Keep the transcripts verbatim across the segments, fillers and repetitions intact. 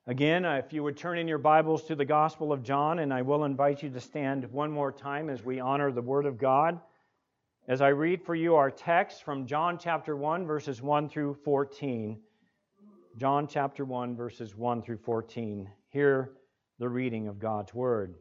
Again, uh, if you would turn in your Bibles to the Gospel of John, and I will invite you to stand one more time as we honor the Word of God. As I read for you our text from John chapter one, verses one through fourteen. John chapter one, verses one through fourteen. Hear the reading of God's Word.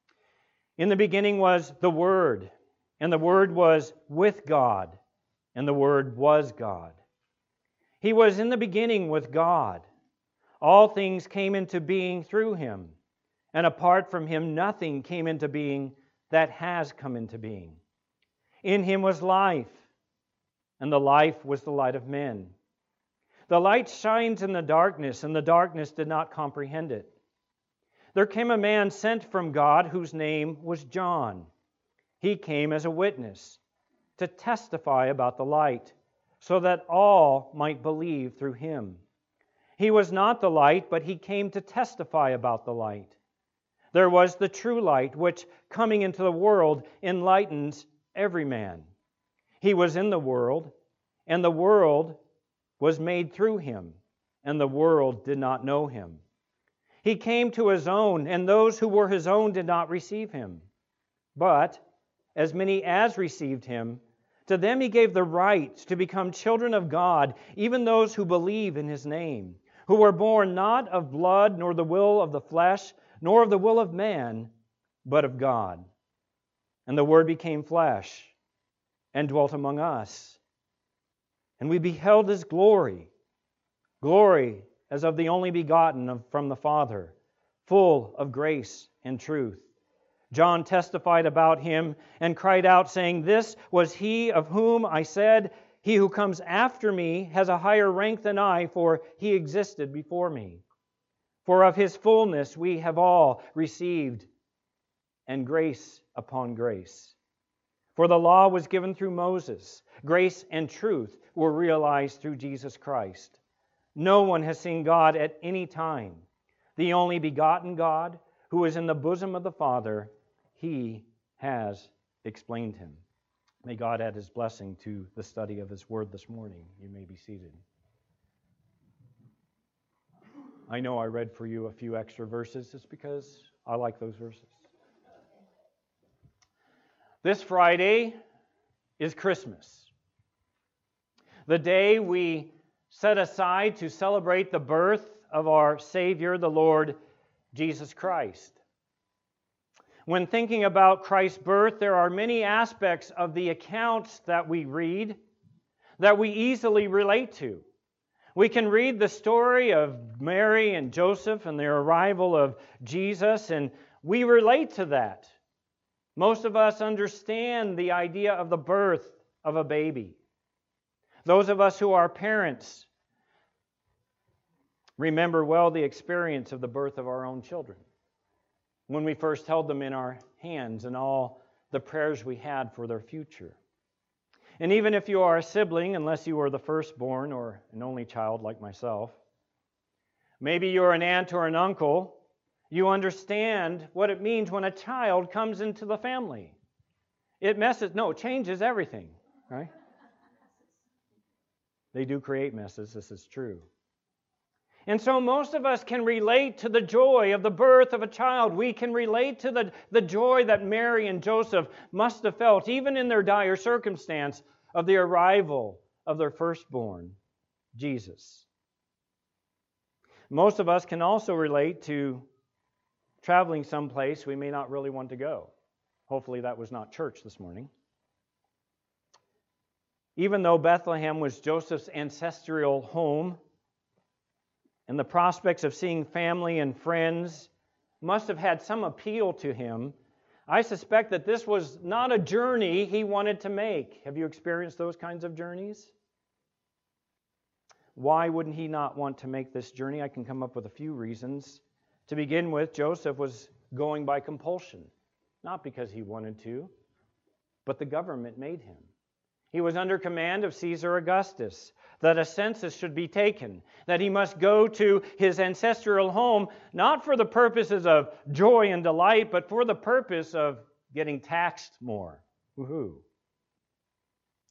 In the beginning was the Word, and the Word was with God, and the Word was God. He was in the beginning with God. All things came into being through Him, and apart from Him nothing came into being that has come into being. In Him was life, and the life was the light of men. The light shines in the darkness, and the darkness did not comprehend it. There came a man sent from God whose name was John. He came as a witness to testify about the light, so that all might believe through him. He was not the light, but he came to testify about the light. There was the true light, which, coming into the world, enlightens every man. He was in the world, and the world was made through him, and the world did not know him. He came to his own, and those who were his own did not receive him. But as many as received him, to them he gave the right to become children of God, even those who believe in his name, who were born not of blood, nor the will of the flesh, nor of the will of man, but of God. And the Word became flesh, and dwelt among us. And we beheld His glory, glory as of the only begotten of, from the Father, full of grace and truth. John testified about Him and cried out, saying, "This was He of whom I said, He who comes after me has a higher rank than I, for He existed before me. For of His fullness we have all received, and grace upon grace. For the law was given through Moses. Grace and truth were realized through Jesus Christ. No one has seen God at any time. The only begotten God, who is in the bosom of the Father, He has explained Him." May God add His blessing to the study of His Word this morning. You may be seated. I know I read for you a few extra verses just because I like those verses. This Friday is Christmas, the day we set aside to celebrate the birth of our Savior, the Lord Jesus Christ. When thinking about Christ's birth, there are many aspects of the accounts that we read that we easily relate to. We can read the story of Mary and Joseph and their arrival of Jesus, and we relate to that. Most of us understand the idea of the birth of a baby. Those of us who are parents remember well the experience of the birth of our own children, when we first held them in our hands and all the prayers we had for their future. And even if you are a sibling, unless you are the firstborn or an only child like myself, maybe you're an aunt or an uncle, you understand what it means when a child comes into the family. It messes, no, it changes everything, right? They do create messes, this is true. And so most of us can relate to the joy of the birth of a child. We can relate to the, the joy that Mary and Joseph must have felt, even in their dire circumstance of the arrival of their firstborn, Jesus. Most of us can also relate to traveling someplace we may not really want to go. Hopefully that was not church this morning. Even though Bethlehem was Joseph's ancestral home, and the prospects of seeing family and friends must have had some appeal to him, I suspect that this was not a journey he wanted to make. Have you experienced those kinds of journeys? Why wouldn't he not want to make this journey? I can come up with a few reasons. To begin with, Joseph was going by compulsion, not because he wanted to, but the government made him. He was under command of Caesar Augustus, that a census should be taken, that he must go to his ancestral home, not for the purposes of joy and delight, but for the purpose of getting taxed more. Woohoo.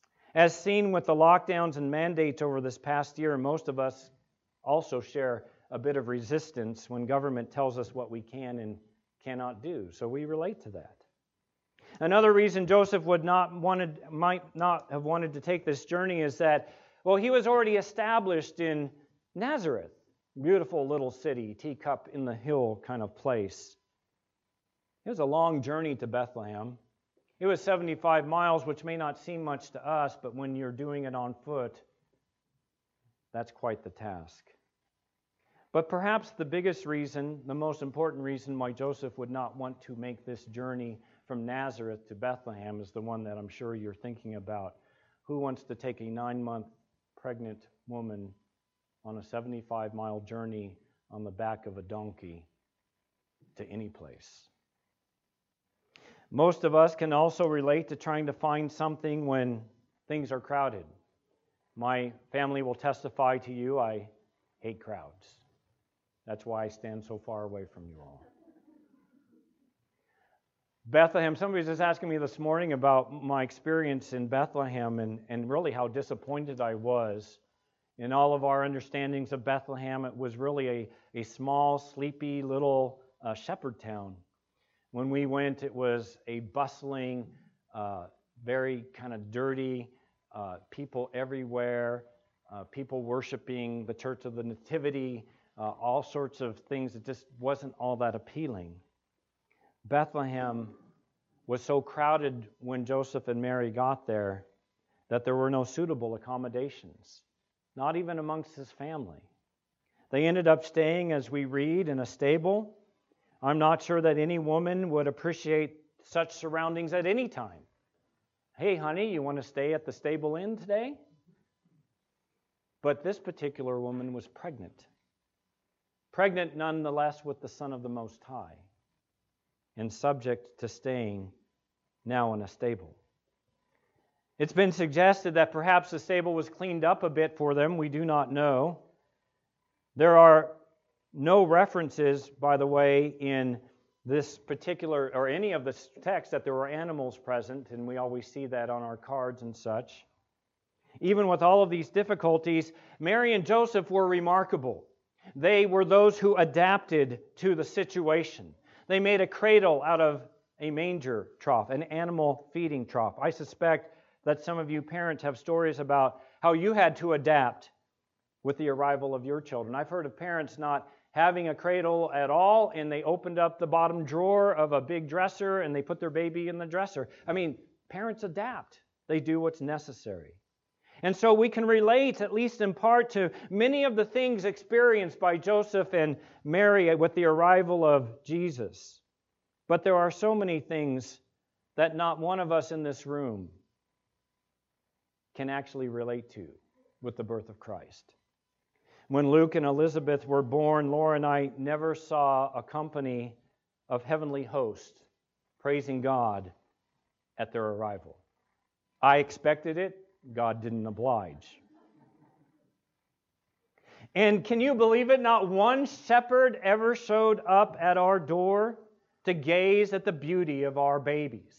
As seen with the lockdowns and mandates over this past year, most of us also share a bit of resistance when government tells us what we can and cannot do. So we relate to that. Another reason Joseph would not wanted, might not have wanted to take this journey is that, well, he was already established in Nazareth, beautiful little city, teacup in the hill kind of place. It was a long journey to Bethlehem. It was seventy-five miles, which may not seem much to us, but when you're doing it on foot, that's quite the task. But perhaps the biggest reason, the most important reason why Joseph would not want to make this journey from Nazareth to Bethlehem is the one that I'm sure you're thinking about. Who wants to take a nine-month pregnant woman on a seventy-five mile journey on the back of a donkey to any place? Most of us can also relate to trying to find something when things are crowded. My family will testify to you, I hate crowds. That's why I stand so far away from you all. Bethlehem, somebody was just asking me this morning about my experience in Bethlehem and, and really how disappointed I was in all of our understandings of Bethlehem. It was really a, a small, sleepy little uh, shepherd town. When we went, it was a bustling, uh, very kind of dirty, uh, people everywhere, uh, people worshiping the Church of the Nativity, uh, all sorts of things that just wasn't all that appealing. Bethlehem was so crowded when Joseph and Mary got there that there were no suitable accommodations, not even amongst his family. They ended up staying, as we read, in a stable. I'm not sure that any woman would appreciate such surroundings at any time. Hey, honey, you want to stay at the stable inn today? But this particular woman was pregnant. Pregnant nonetheless with the Son of the Most High, and subject to staying now in a stable. It's been suggested that perhaps the stable was cleaned up a bit for them. We do not know. There are no references, by the way, in this particular, or any of the text, that there were animals present, and we always see that on our cards and such. Even with all of these difficulties, Mary and Joseph were remarkable. They were those who adapted to the situation. They made a cradle out of a manger trough, an animal feeding trough. I suspect that some of you parents have stories about how you had to adapt with the arrival of your children. I've heard of parents not having a cradle at all, and they opened up the bottom drawer of a big dresser and they put their baby in the dresser. I mean, parents adapt. They do what's necessary. And so we can relate, at least in part, to many of the things experienced by Joseph and Mary with the arrival of Jesus. But there are so many things that not one of us in this room can actually relate to with the birth of Christ. When Luke and Elizabeth were born, Laura and I never saw a company of heavenly hosts praising God at their arrival. I expected it. God didn't oblige. And can you believe it? Not one shepherd ever showed up at our door to gaze at the beauty of our babies.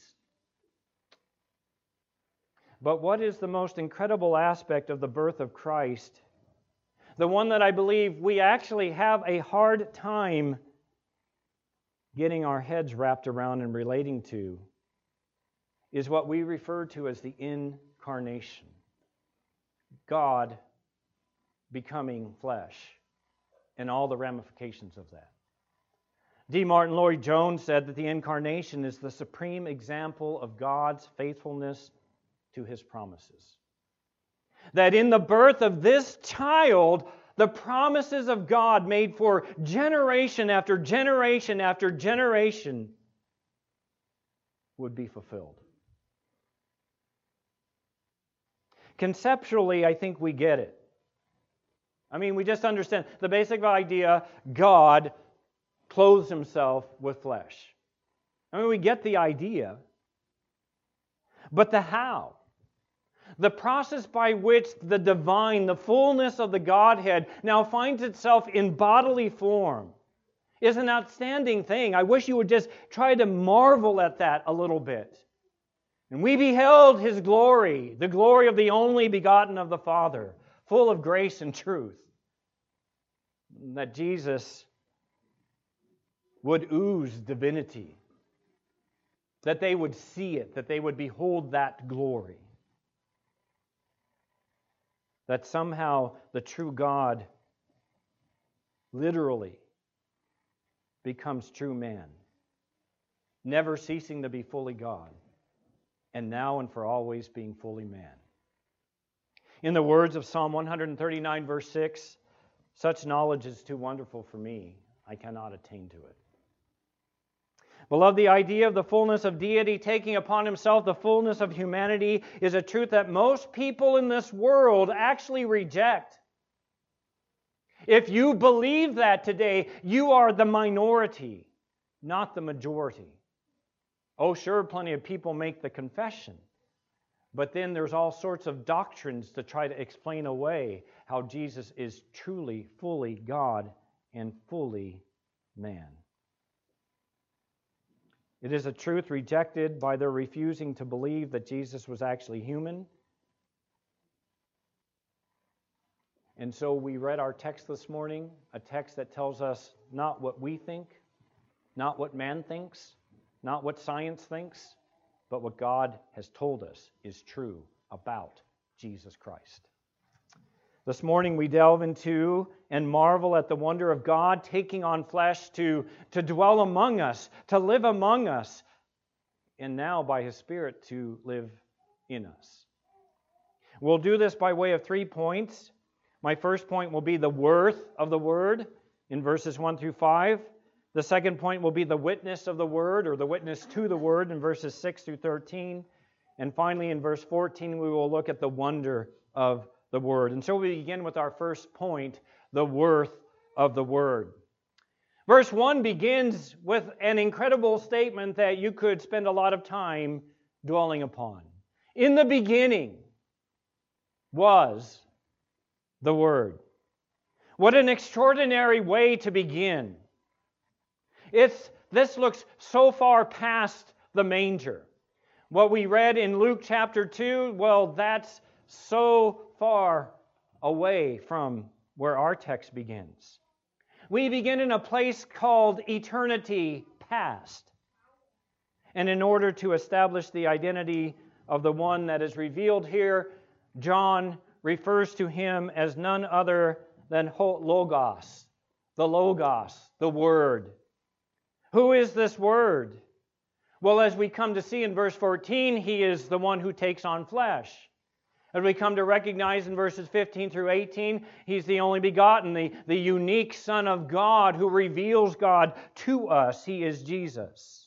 But what is the most incredible aspect of the birth of Christ? The one that I believe we actually have a hard time getting our heads wrapped around and relating to is what we refer to as the incarnation. God becoming flesh and all the ramifications of that. D. Martin Lloyd-Jones said that the incarnation is the supreme example of God's faithfulness to His promises. That in the birth of this child, the promises of God made for generation after generation after generation would be fulfilled. Conceptually, I think we get it. I mean, we just understand the basic idea: God clothes Himself with flesh. I mean, we get the idea. But the how? The process by which the divine, the fullness of the Godhead, now finds itself in bodily form is an outstanding thing. I wish you would just try to marvel at that a little bit. And we beheld His glory, the glory of the only begotten of the Father, full of grace and truth. that Jesus would ooze divinity, that they would see it, that they would behold that glory, that somehow the true God literally becomes true man, never ceasing to be fully God, and now and for always being fully man. In the words of Psalm one thirty-nine, verse six, such knowledge is too wonderful for me. I cannot attain to it. Beloved, the idea of the fullness of deity taking upon himself the fullness of humanity is a truth that most people in this world actually reject. If you believe that today, you are the minority, not the majority. Oh, sure, plenty of people make the confession. But then there's all sorts of doctrines to try to explain away how Jesus is truly, fully God and fully man. It is a truth rejected by their refusing to believe that Jesus was actually human. And so we read our text this morning, a text that tells us not what we think, not what man thinks, not what science thinks, but what God has told us is true about Jesus Christ. This morning we delve into and marvel at the wonder of God taking on flesh to, to dwell among us, to live among us, and now by His Spirit to live in us. We'll do this by way of three points. My first point will be the worth of the Word in verses one through five. The second point will be the witness of the Word, or the witness to the Word in verses six through thirteen. And finally, in verse fourteen, we will look at the wonder of the Word. And so we begin with our first point, the worth of the Word. Verse one begins with an incredible statement that you could spend a lot of time dwelling upon. In the beginning was the Word. What an extraordinary way to begin. It's, this looks so far past the manger. What we read in Luke chapter two, well, that's so far away from where our text begins. We begin in a place called eternity past. And in order to establish the identity of the one that is revealed here, John refers to him as none other than Logos, the Logos, the Word. Who is this Word? Well, as we come to see in verse fourteen, He is the one who takes on flesh. As we come to recognize in verses fifteen through eighteen, He's the only begotten, the, the unique Son of God who reveals God to us. He is Jesus.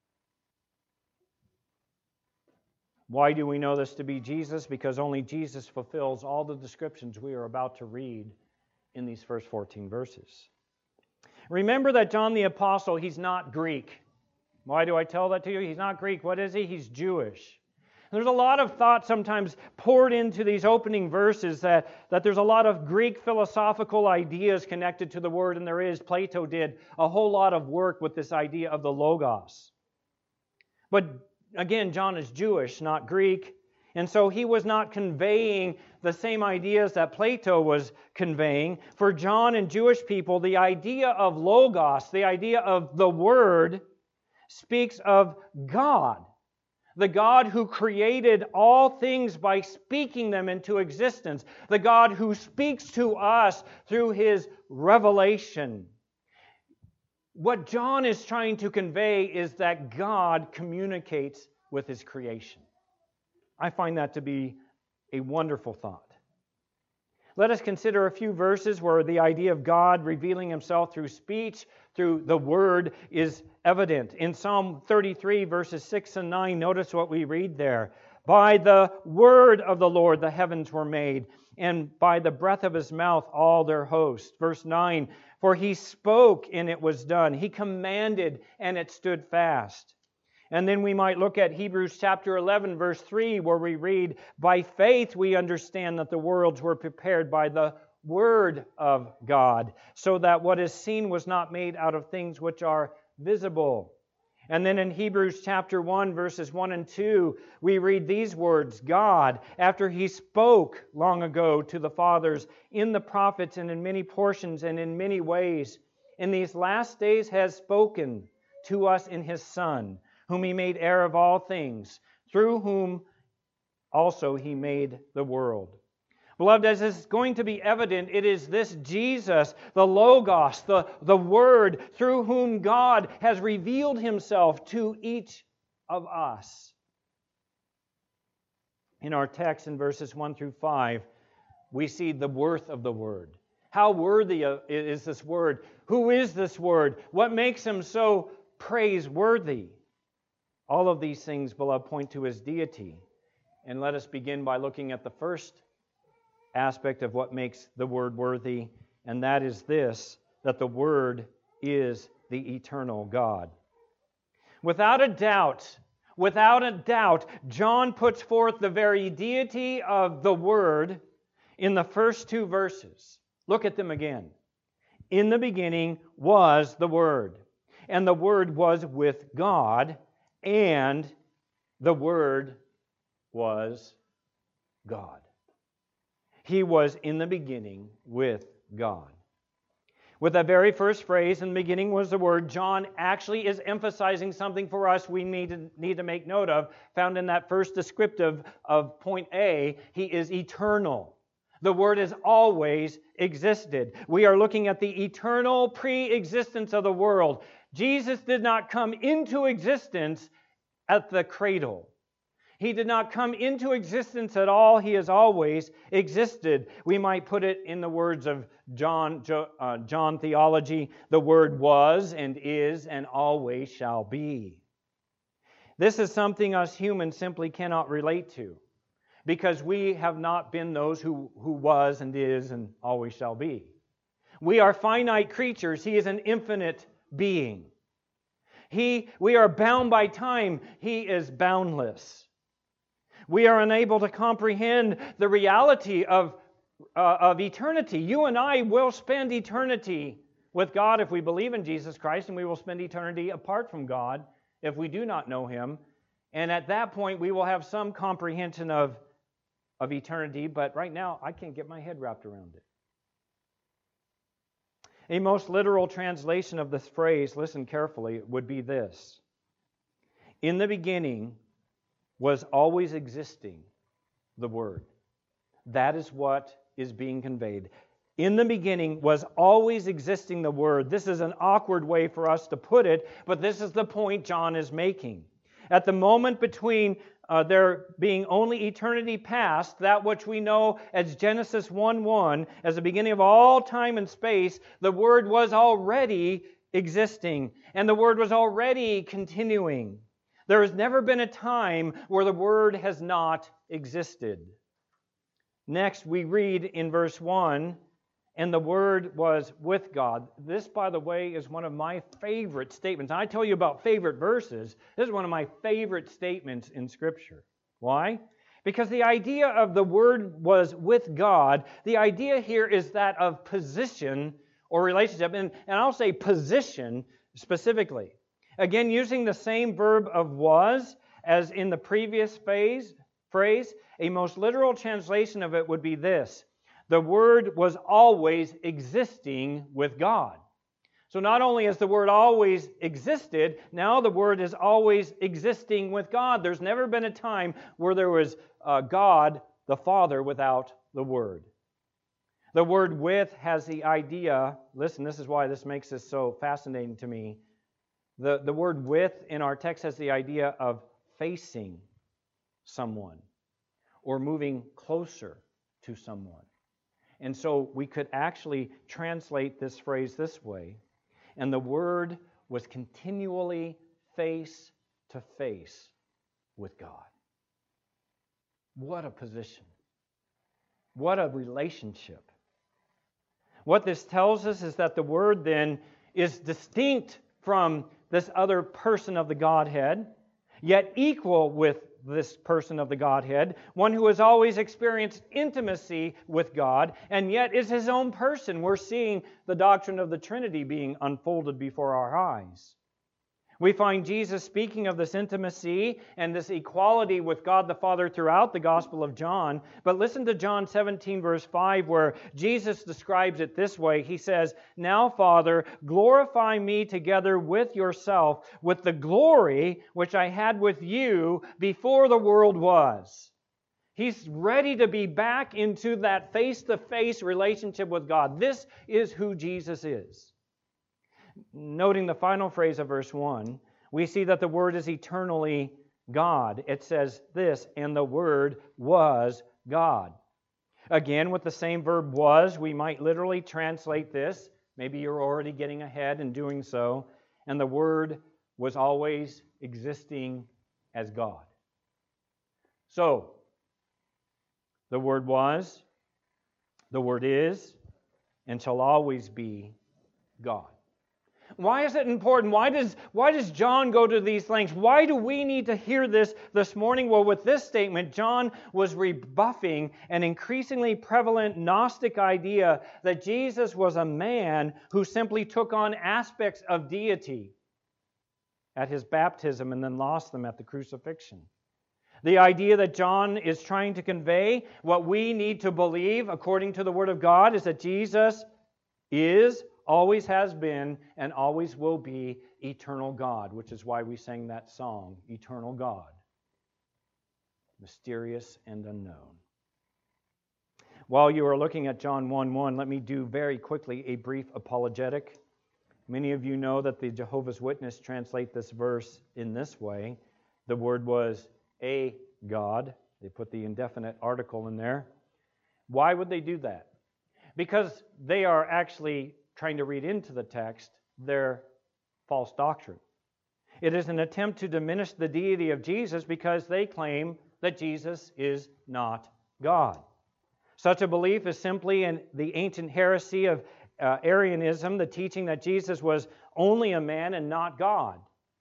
Why do we know this to be Jesus? Because only Jesus fulfills all the descriptions we are about to read in these first fourteen verses. Remember that John the Apostle, he's not Greek. Why do I tell that to you? He's not Greek. What is he? He's Jewish. There's a lot of thought sometimes poured into these opening verses that, that there's a lot of Greek philosophical ideas connected to the Word, and there is. Plato did a whole lot of work with this idea of the Logos. But again, John is Jewish, not Greek, and so he was not conveying the same ideas that Plato was conveying. For John and Jewish people, the idea of Logos, the idea of the Word, speaks of God. The God who created all things by speaking them into existence. The God who speaks to us through His revelation. What John is trying to convey is that God communicates with His creation. I find that to be a wonderful thought. Let us consider a few verses where the idea of God revealing Himself through speech, through the Word, is evident. In Psalm thirty-three, verses six and nine, notice what we read there. By the word of the Lord the heavens were made, and by the breath of His mouth all their host. Verse nine, for He spoke and it was done. He commanded and it stood fast. And then we might look at Hebrews chapter eleven, verse three, where we read, by faith we understand that the worlds were prepared by the Word of God, so that what is seen was not made out of things which are visible. And then in Hebrews chapter one, verses one and two, we read these words, God, after He spoke long ago to the fathers in the prophets and in many portions and in many ways, in these last days has spoken to us in His Son, whom He made heir of all things, through whom also He made the world. Beloved, as is going to be evident, it is this Jesus, the Logos, the, the Word, through whom God has revealed Himself to each of us. In our text in verses one through five, we see the worth of the Word. How worthy is this Word? Who is this Word? What makes Him so praiseworthy? All of these things, beloved, point to His deity. And let us begin by looking at the first aspect of what makes the Word worthy, and that is this, that the Word is the eternal God. Without a doubt, without a doubt, John puts forth the very deity of the Word in the first two verses. Look at them again. In the beginning was the Word, and the Word was with God, and the Word was God. He was in the beginning with God. With that very first phrase, in the beginning was the Word, John actually is emphasizing something for us we need to, need to make note of, found in that first descriptive of point A. He is eternal. The Word has always existed. We are looking at the eternal pre-existence of the world. Jesus did not come into existence at the cradle. He did not come into existence at all. He has always existed. We might put it in the words of John, uh, John theology, the Word was and is and always shall be. This is something us humans simply cannot relate to, because we have not been those who, who was and is and always shall be. We are finite creatures. He is an infinite being. He, we are bound by time. He is boundless. We are unable to comprehend the reality of, uh, of eternity. You and I will spend eternity with God if we believe in Jesus Christ, and we will spend eternity apart from God if we do not know Him. And at that point, we will have some comprehension of, of eternity, but right now, I can't get my head wrapped around it. A most literal translation of this phrase, listen carefully, would be this. In the beginning was always existing the Word. That is what is being conveyed. In the beginning was always existing the Word. This is an awkward way for us to put it, but this is the point John is making. At the moment between uh, there being only eternity past, that which we know as Genesis one one, as the beginning of all time and space, the Word was already existing, and the Word was already continuing. There has never been a time where the Word has not existed. Next, we read in verse one, and the Word was with God. This, by the way, is one of my favorite statements. I tell you about favorite verses. This is one of my favorite statements in Scripture. Why? Because the idea of the Word was with God, the idea here is that of position or relationship, and, and I'll say position specifically. Again, using the same verb of was as in the previous phase, phrase, a most literal translation of it would be this. The Word was always existing with God. So not only has the Word always existed, now the Word is always existing with God. There's never been a time where there was uh, God, the Father, without the Word. The word with has the idea, listen, this is why this makes this so fascinating to me. The, the word with in our text has the idea of facing someone or moving closer to someone. And so we could actually translate this phrase this way. And the Word was continually face to face with God. What a position. What a relationship. What this tells us is that the Word then is distinct from this other person of the Godhead, yet equal with this person of the Godhead, one who has always experienced intimacy with God, and yet is His own person. We're seeing the doctrine of the Trinity being unfolded before our eyes. We find Jesus speaking of this intimacy and this equality with God the Father throughout the Gospel of John. But listen to John seventeen, verse five, where Jesus describes it this way. He says, "Now, Father, glorify me together with yourself, with the glory which I had with you before the world was." He's ready to be back into that face-to-face relationship with God. This is who Jesus is. Noting the final phrase of verse one, we see that the Word is eternally God. It says this, "And the Word was God." Again, with the same verb was, we might literally translate this. Maybe you're already getting ahead in doing so. And the Word was always existing as God. So, the Word was, the Word is, and shall always be God. Why is it important? Why does, why does John go to these lengths? Why do we need to hear this this morning? Well, with this statement, John was rebuffing an increasingly prevalent Gnostic idea that Jesus was a man who simply took on aspects of deity at his baptism and then lost them at the crucifixion. The idea that John is trying to convey, what we need to believe according to the Word of God, is that Jesus is, always has been, and always will be eternal God, which is why we sang that song, Eternal God, mysterious and unknown. While you are looking at John one one, let me do very quickly a brief apologetic. Many of you know that the Jehovah's Witnesses translate this verse in this way. The word was a God. They put the indefinite article in there. Why would they do that? Because they are actually trying to read into the text their false doctrine. It is an attempt to diminish the deity of Jesus because they claim that Jesus is not God. Such a belief is simply in the ancient heresy of uh, Arianism, the teaching that Jesus was only a man and not God.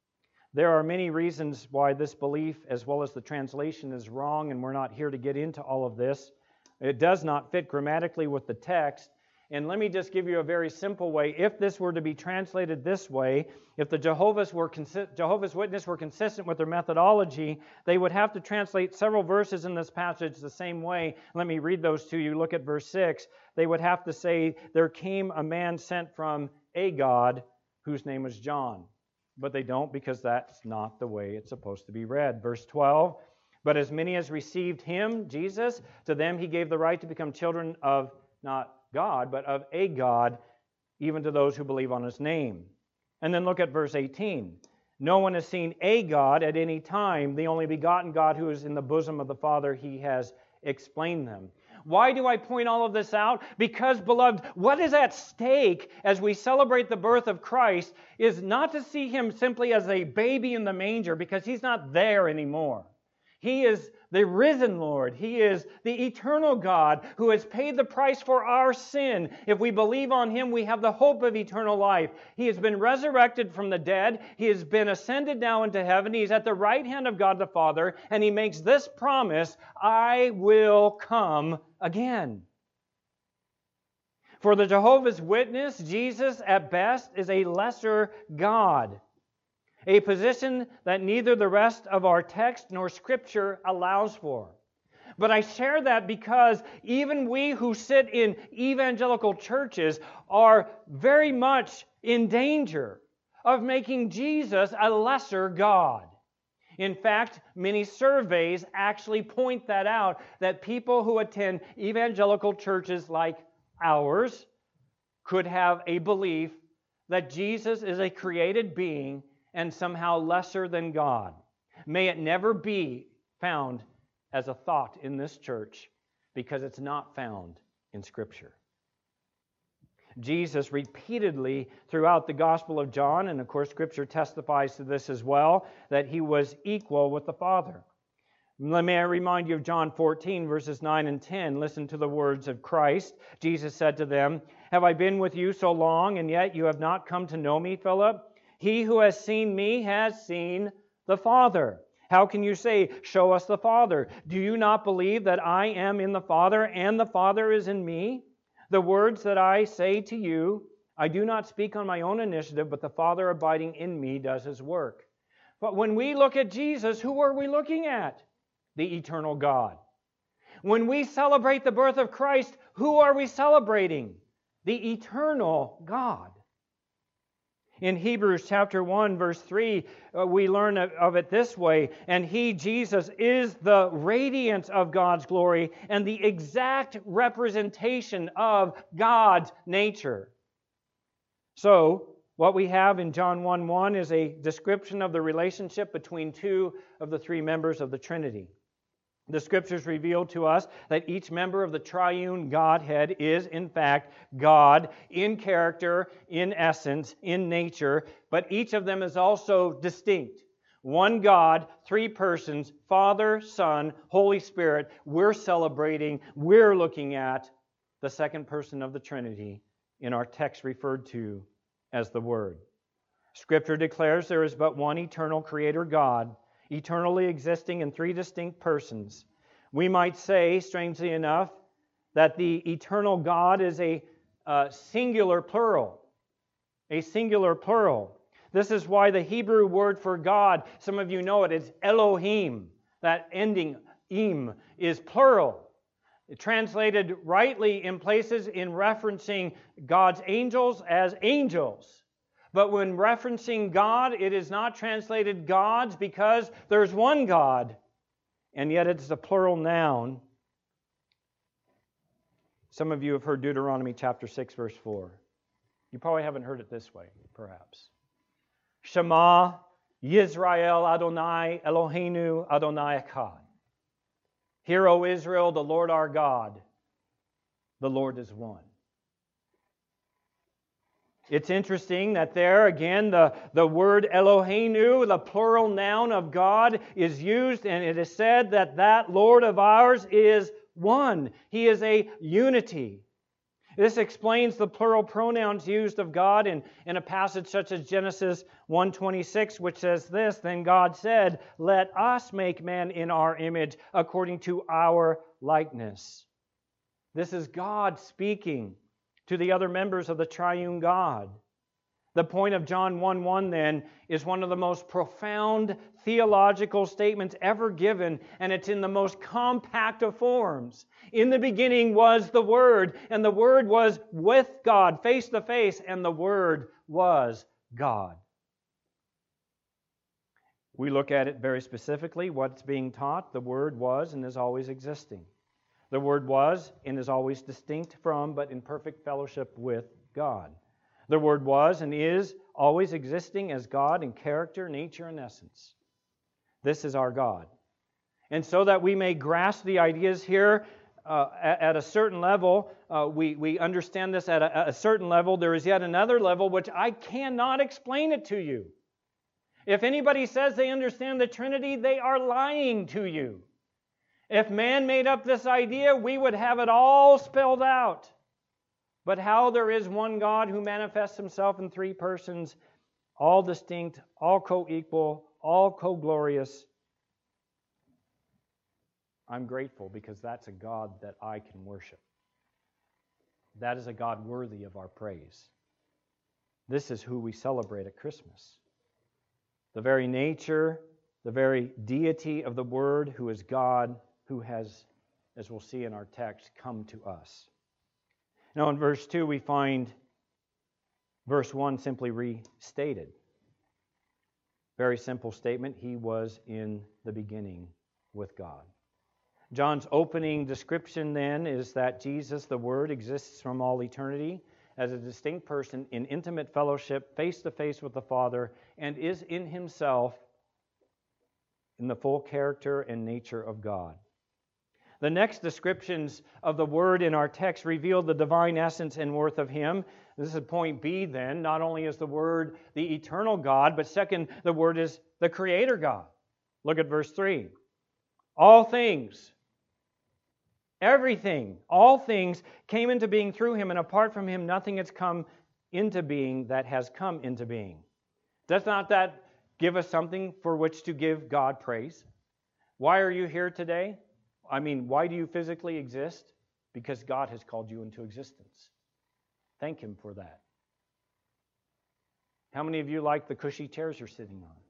There are many reasons why this belief, as well as the translation, is wrong, and we're not here to get into all of this. It does not fit grammatically with the text. And let me just give you a very simple way. If this were to be translated this way, if the Jehovah's, were consi- Jehovah's Witnesses were consistent with their methodology, they would have to translate several verses in this passage the same way. Let me read those to you. Look at verse six. They would have to say, "There came a man sent from a God whose name was John." But they don't, because that's not the way it's supposed to be read. Verse twelve, "But as many as received him," Jesus, "to them he gave the right to become children of," not God, but of a God, even to those who believe on his name. And then look at verse eighteen. "No one has seen a God at any time. The only begotten God who is in the bosom of the Father, he has explained them." Why do I point all of this out? Because, beloved, what is at stake as we celebrate the birth of Christ is not to see him simply as a baby in the manger, because he's not there anymore. He is the risen Lord. He is the eternal God who has paid the price for our sin. If we believe on him, we have the hope of eternal life. He has been resurrected from the dead. He has been ascended now into heaven. He's at the right hand of God the Father, and he makes this promise, "I will come again." For the Jehovah's Witness, Jesus at best is a lesser God, a position that neither the rest of our text nor Scripture allows for. But I share that because even we who sit in evangelical churches are very much in danger of making Jesus a lesser God. In fact, many surveys actually point that out, that people who attend evangelical churches like ours could have a belief that Jesus is a created being and somehow lesser than God. May it never be found as a thought in this church, because it's not found in Scripture. Jesus repeatedly throughout the Gospel of John, and of course Scripture testifies to this as well, that he was equal with the Father. May I remind you of John fourteen, verses nine and ten. Listen to the words of Christ. Jesus said to them, "Have I been with you so long, and yet you have not come to know me, Philip? He who has seen me has seen the Father. How can you say, 'Show us the Father'? Do you not believe that I am in the Father, and the Father is in me? The words that I say to you, I do not speak on my own initiative, but the Father abiding in me does His work. But when we look at Jesus, who are we looking at? The eternal God. When we celebrate the birth of Christ, who are we celebrating? The eternal God. In Hebrews chapter one, verse three, uh, we learn of, of it this way, and He, Jesus, is the radiance of God's glory and the exact representation of God's nature. So, what we have in John one one is a description of the relationship between two of the three members of the Trinity. The Scriptures reveal to us that each member of the triune Godhead is, in fact, God in character, in essence, in nature, but each of them is also distinct. One God, three persons, Father, Son, Holy Spirit. We're celebrating, we're looking at the second person of the Trinity in our text referred to as the Word. Scripture declares there is but one eternal Creator God, eternally existing in three distinct persons. We might say, strangely enough, that the eternal God is a uh, singular plural. A singular plural. This is why the Hebrew word for God, some of you know it, it's Elohim. That ending, im, is plural. Translated rightly in places in referencing God's angels as angels. But when referencing God, it is not translated gods because there's one God, and yet it's a plural noun. Some of you have heard Deuteronomy chapter six, verse four. You probably haven't heard it this way, perhaps. Shema Yisrael Adonai Eloheinu Adonai Echad. Hear, O Israel, the Lord our God, the Lord is one. It's interesting that there, again, the, the word Eloheinu, the plural noun of God, is used, and it is said that that Lord of ours is one. He is a unity. This explains the plural pronouns used of God in, in a passage such as Genesis one twenty-six, which says this, Then God said, Let us make man in our image according to our likeness. This is God speaking to the other members of the triune God. The point of John one one then is one of the most profound theological statements ever given, and it's in the most compact of forms. In the beginning was the Word, and the Word was with God, face to face, and the Word was God. We look at it very specifically, what's being taught. The Word was and is always existing. The Word was and is always distinct from, but in perfect fellowship with God. The Word was and is always existing as God in character, nature, and essence. This is our God. And so that we may grasp the ideas here uh, at, at a certain level, uh, we, we understand this at a, a certain level, there is yet another level which I cannot explain it to you. If anybody says they understand the Trinity, they are lying to you. If man made up this idea, we would have it all spelled out. But how there is one God who manifests Himself in three persons, all distinct, all co-equal, all co-glorious, I'm grateful because that's a God that I can worship. That is a God worthy of our praise. This is who we celebrate at Christmas. The very nature, the very deity of the Word, who is God, who has, as we'll see in our text, come to us. Now in verse two we find verse one simply restated. Very simple statement, He was in the beginning with God. John's opening description then is that Jesus, the Word, exists from all eternity as a distinct person in intimate fellowship, face to face with the Father, and is in Himself in the full character and nature of God. The next descriptions of the Word in our text reveal the divine essence and worth of Him. This is point B then. Not only is the Word the eternal God, but second, the Word is the Creator God. Look at verse three. All things, everything, all things came into being through Him, and apart from Him nothing has come into being that has come into being. Does not that give us something for which to give God praise? Why are you here today? I mean, why do you physically exist? Because God has called you into existence. Thank Him for that. How many of you like the cushy chairs you're sitting on?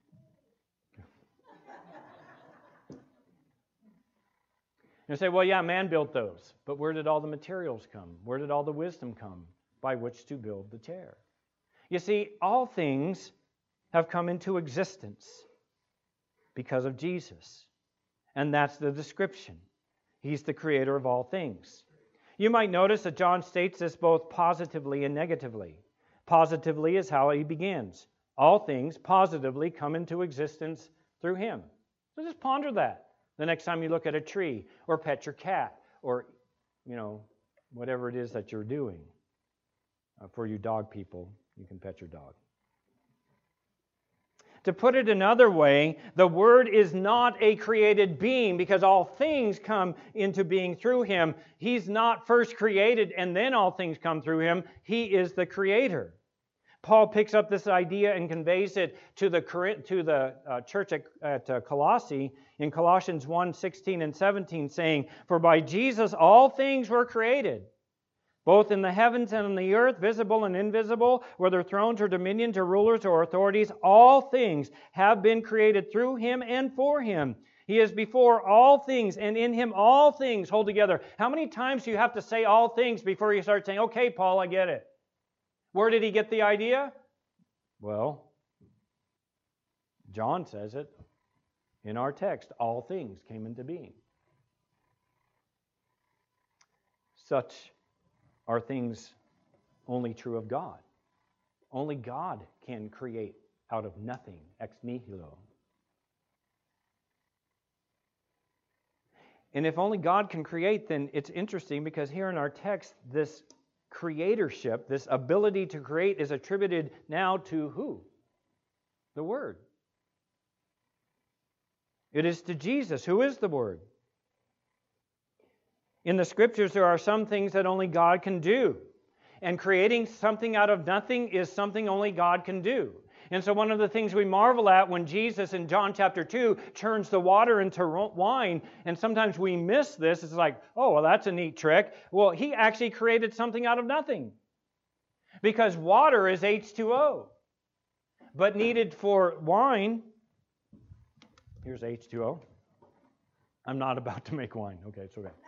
You say, well, yeah, man built those. But where did all the materials come? Where did all the wisdom come by which to build the chair? You see, all things have come into existence because of Jesus. And that's the description. He's the creator of all things. You might notice that John states this both positively and negatively. Positively is how he begins. All things positively come into existence through him. So just ponder that the next time you look at a tree or pet your cat or, you know, whatever it is that you're doing. Uh, for you dog people, you can pet your dog. To put it another way, the Word is not a created being because all things come into being through Him. He's not first created and then all things come through Him. He is the Creator. Paul picks up this idea and conveys it to the to the uh, church at, at uh, Colossae in Colossians one, sixteen and seventeen, saying, "For by Jesus all things were created, both in the heavens and on the earth, visible and invisible, whether thrones or dominions or rulers or authorities, all things have been created through Him and for Him. He is before all things, and in Him all things hold together." How many times do you have to say all things before you start saying, okay, Paul, I get it? Where did he get the idea? Well, John says it in our text. All things came into being. Such are things only true of God. Only God can create out of nothing, ex nihilo. And if only God can create, then it's interesting because here in our text, this creatorship, this ability to create is attributed now to who? The Word. It is to Jesus, who is the Word. In the Scriptures, there are some things that only God can do. And creating something out of nothing is something only God can do. And so one of the things we marvel at when Jesus in John chapter two turns the water into wine, and sometimes we miss this, it's like, oh, well, that's a neat trick. Well, He actually created something out of nothing. Because water is H two O. But needed for wine, here's H two O. I'm not about to make wine. Okay, it's okay.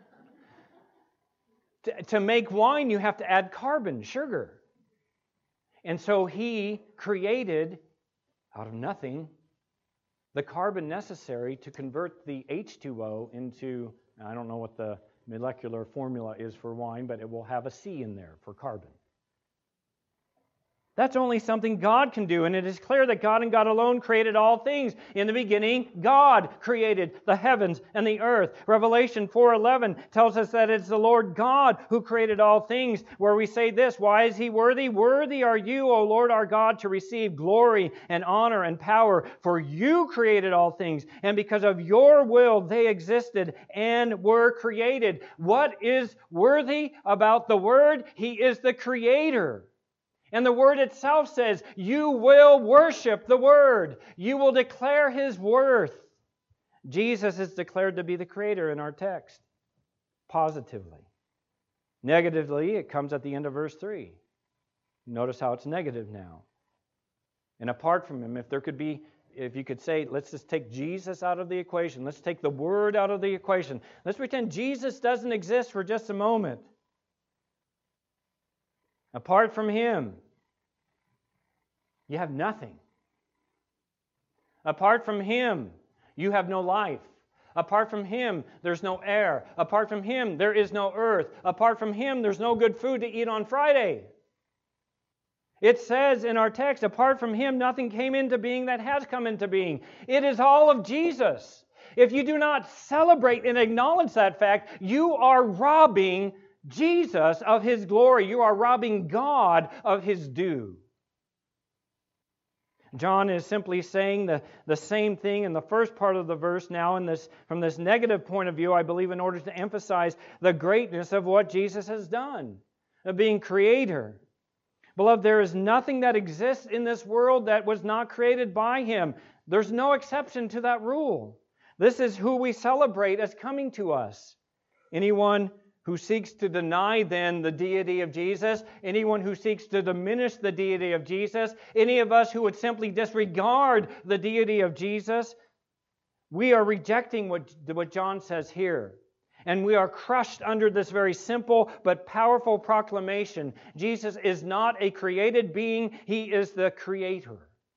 to, to make wine, you have to add carbon, sugar. And so He created, out of nothing, the carbon necessary to convert the H two O into, I don't know what the molecular formula is for wine, but it will have a C in there for carbon. That's only something God can do, and it is clear that God and God alone created all things. In the beginning, God created the heavens and the earth. Revelation four eleven tells us that it's the Lord God who created all things, where we say this, "Why is He worthy? Worthy are you, O Lord our God, to receive glory and honor and power, for you created all things, and because of your will they existed and were created." What is worthy about the Word? He is the Creator. And the Word itself says, you will worship the Word. You will declare His worth. Jesus is declared to be the Creator in our text, positively. Negatively, it comes at the end of verse three. Notice how it's negative now. And apart from Him, if there could be, if you could say, let's just take Jesus out of the equation. Let's take the Word out of the equation. Let's pretend Jesus doesn't exist for just a moment. Apart from Him, you have nothing. Apart from Him, you have no life. Apart from Him, there's no air. Apart from Him, there is no earth. Apart from Him, there's no good food to eat on Friday. It says in our text, apart from Him, nothing came into being that has come into being. It is all of Jesus. If you do not celebrate and acknowledge that fact, you are robbing Jesus of His glory. You are robbing God of His due. John is simply saying the, the same thing in the first part of the verse now in this, from this negative point of view, I believe, in order to emphasize the greatness of what Jesus has done, of being Creator. Beloved, there is nothing that exists in this world that was not created by Him. There's no exception to that rule. This is who we celebrate as coming to us. Anyone who seeks to deny then the deity of Jesus, anyone who seeks to diminish the deity of Jesus, any of us who would simply disregard the deity of Jesus, we are rejecting what, what John says here. And we are crushed under this very simple but powerful proclamation. Jesus is not a created being, He is the Creator.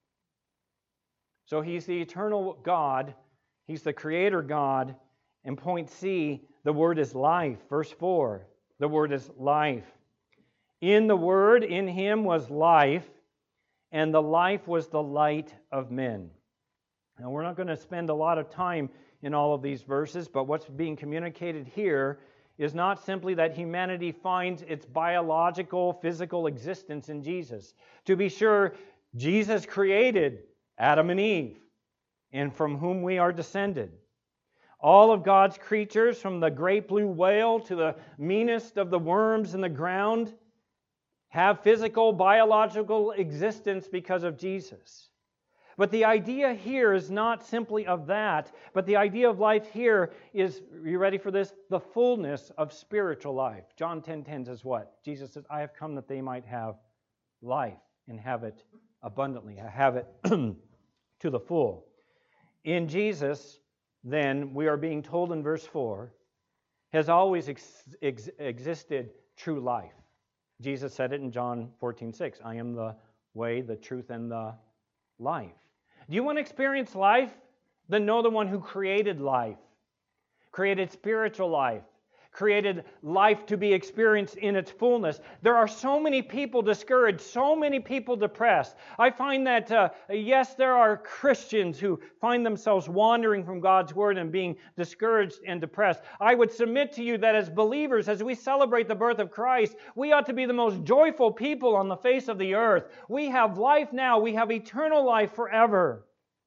So He's the eternal God, He's the Creator God. And point C, the Word is life. Verse four, the Word is life. In the Word, in Him was life, and the life was the light of men. Now, we're not going to spend a lot of time in all of these verses, but what's being communicated here is not simply that humanity finds its biological, physical existence in Jesus. To be sure, Jesus created Adam and Eve, and from whom we are descended. All of God's creatures, from the great blue whale to the meanest of the worms in the ground, have physical, biological existence because of Jesus. But the idea here is not simply of that, but the idea of life here is, are you ready for this? The fullness of spiritual life. John ten ten says what? Jesus says, I have come that they might have life and have it abundantly, have it to the full. In Jesus, then, we are being told in verse four, has always ex- ex- existed true life. Jesus said it in John fourteen six, I am the way, the truth, and the life. Do you want to experience life? Then know the one who created life, created spiritual life, created life to be experienced in its fullness. There are so many people discouraged, so many people depressed. I find that, uh, yes, there are Christians who find themselves wandering from God's Word and being discouraged and depressed. I would submit to you that as believers, as we celebrate the birth of Christ, we ought to be the most joyful people on the face of the earth. We have life now. We have eternal life forever.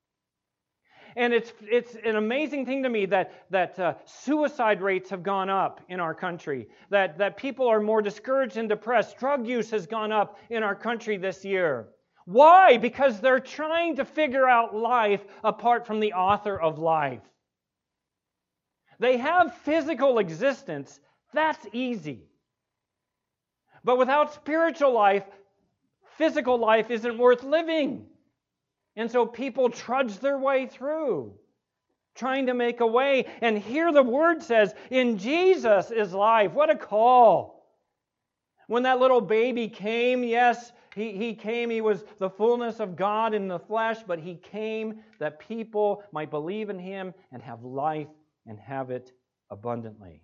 And it's it's an amazing thing to me that, that uh, suicide rates have gone up in our country, that, that people are more discouraged and depressed. Drug use has gone up in our country this year. Why? Because they're trying to figure out life apart from the author of life. They have physical existence. That's easy. But without spiritual life, physical life isn't worth living. And so people trudge their way through, trying to make a way. And here the Word says, in Jesus is life. What a call. When that little baby came, yes, he, he came, he was the fullness of God in the flesh, but he came that people might believe in him and have life and have it abundantly.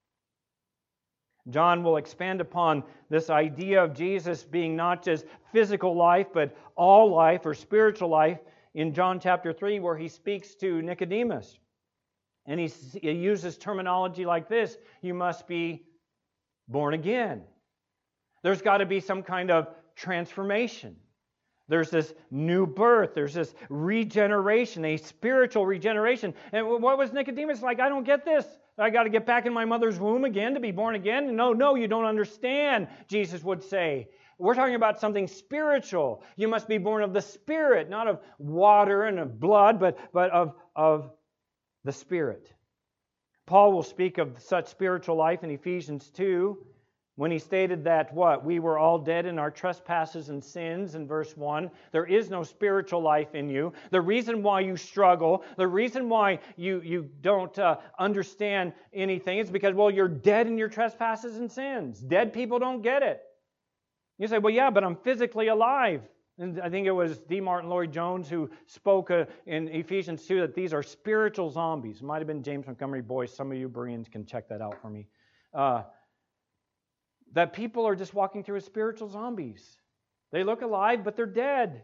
John will expand upon this idea of Jesus being not just physical life, but all life or spiritual life in John chapter three, where he speaks to Nicodemus. And he, he uses terminology like this: you must be born again. There's got to be some kind of transformation. There's this new birth. There's this regeneration, a spiritual regeneration. And what was Nicodemus like? I don't get this. I got to get back in my mother's womb again to be born again? No, no, you don't understand, Jesus would say. We're talking about something spiritual. You must be born of the Spirit, not of water and of blood, but, but of, of the Spirit. Paul will speak of such spiritual life in Ephesians two, when he stated that, what? We were all dead in our trespasses and sins, in verse one. There is no spiritual life in you. The reason why you struggle, the reason why you, you don't uh, understand anything is because, well, you're dead in your trespasses and sins. Dead people don't get it. You say, well, yeah, but I'm physically alive. And I think it was D. Martin Lloyd-Jones who spoke uh, in Ephesians two that these are spiritual zombies. It might have been James Montgomery Boyce. Some of you Bereans can check that out for me. Uh, that people are just walking through as spiritual zombies. They look alive, but they're dead.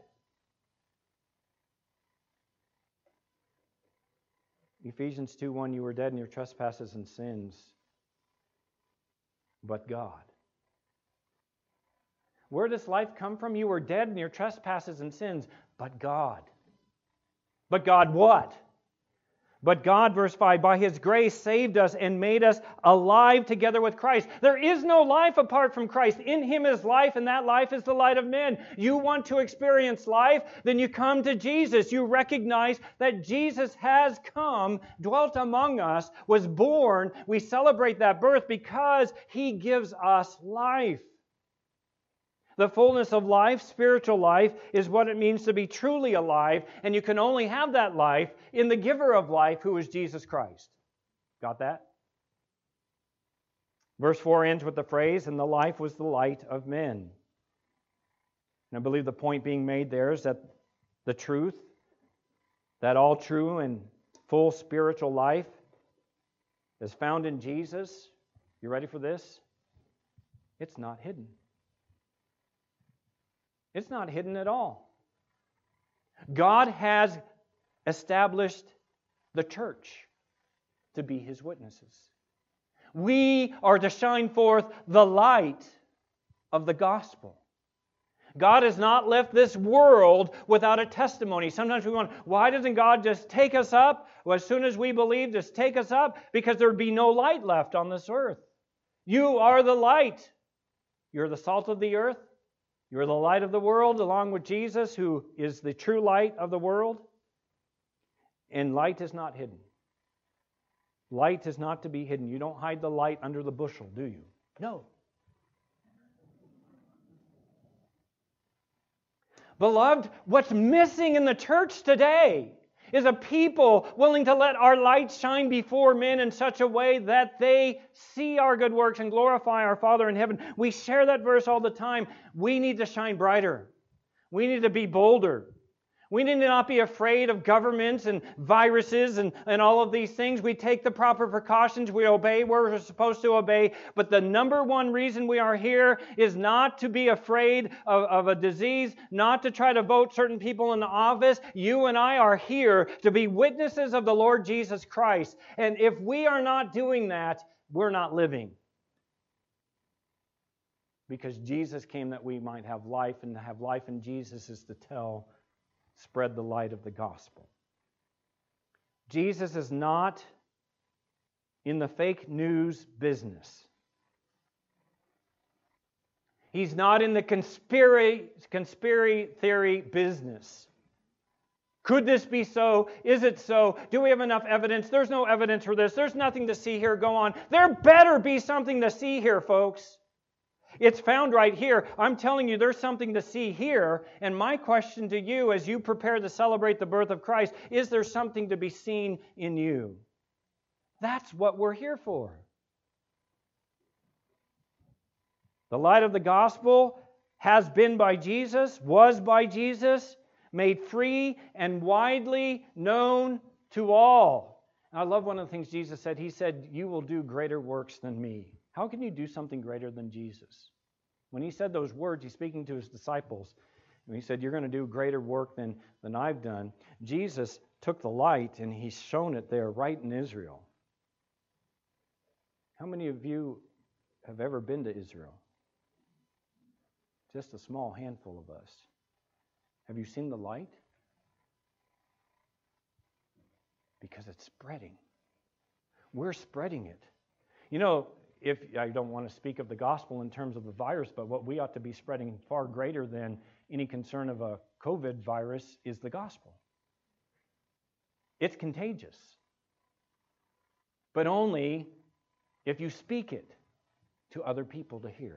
Ephesians two one, you were dead in your trespasses and sins, but God. Where does life come from? You were dead in your trespasses and sins, but God. But God what? But God, verse five, by His grace saved us and made us alive together with Christ. There is no life apart from Christ. In Him is life, and that life is the light of men. You want to experience life? Then you come to Jesus. You recognize that Jesus has come, dwelt among us, was born. We celebrate that birth because He gives us life. The fullness of life, spiritual life, is what it means to be truly alive, and you can only have that life in the giver of life, who is Jesus Christ. Got that? Verse four ends with the phrase, and the life was the light of men. And I believe the point being made there is that the truth, that all true and full spiritual life is found in Jesus. You ready for this? It's not hidden. It's not hidden at all. God has established the church to be His witnesses. We are to shine forth the light of the gospel. God has not left this world without a testimony. Sometimes we wonder, why doesn't God just take us up? Well, as soon as we believe, just take us up, because there would be no light left on this earth. You are the light. You're the salt of the earth. You're the light of the world, along with Jesus, who is the true light of the world. And light is not hidden. Light is not to be hidden. You don't hide the light under the bushel, do you? No. Beloved, what's missing in the church today is a people willing to let our light shine before men in such a way that they see our good works and glorify our Father in heaven. We share that verse all the time. We need to shine brighter. We need to be bolder. We need to not be afraid of governments and viruses and, and all of these things. We take the proper precautions. We obey where we're supposed to obey. But the number one reason we are here is not to be afraid of, of a disease, not to try to vote certain people into office. You and I are here to be witnesses of the Lord Jesus Christ. And if we are not doing that, we're not living. Because Jesus came that we might have life, and to have life in Jesus is to tell spread the light of the gospel. Jesus is not in the fake news business. He's not in the conspiracy, conspiracy theory business. Could this be so? Is it so? Do we have enough evidence? There's no evidence for this. There's nothing to see here. Go on. There better be something to see here, folks. It's found right here. I'm telling you, there's something to see here. And my question to you, as you prepare to celebrate the birth of Christ, is there something to be seen in you? That's what we're here for. The light of the gospel has been by Jesus, was by Jesus, made free and widely known to all. And I love one of the things Jesus said. He said, "You will do greater works than me." How can you do something greater than Jesus? When He said those words, He's speaking to His disciples. And He said, you're going to do greater work than, than I've done. Jesus took the light and He's shown it there right in Israel. How many of you have ever been to Israel? Just a small handful of us. Have you seen the light? Because it's spreading. We're spreading it. You know, if I don't want to speak of the gospel in terms of the virus, but what we ought to be spreading far greater than any concern of a COVID virus is the gospel. It's contagious. But only if you speak it to other people to hear.